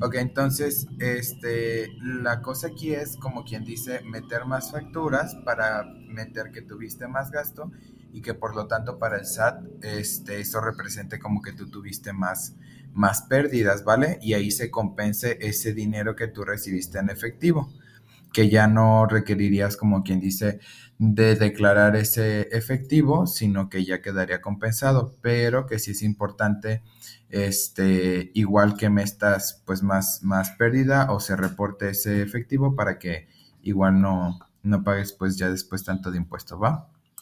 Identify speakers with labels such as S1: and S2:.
S1: Ok, entonces, la cosa aquí es como quien dice meter más facturas para meter que tuviste más gasto y que por lo tanto para el SAT, eso represente como que tú tuviste más pérdidas, ¿vale? Y ahí se compense ese dinero que tú recibiste en efectivo, que ya no requerirías, como quien dice, de declarar ese efectivo, sino que ya quedaría compensado, pero que sí es importante, igual que metas pues más pérdida o se reporte ese efectivo para que igual no pagues pues ya después tanto de impuesto, ¿va?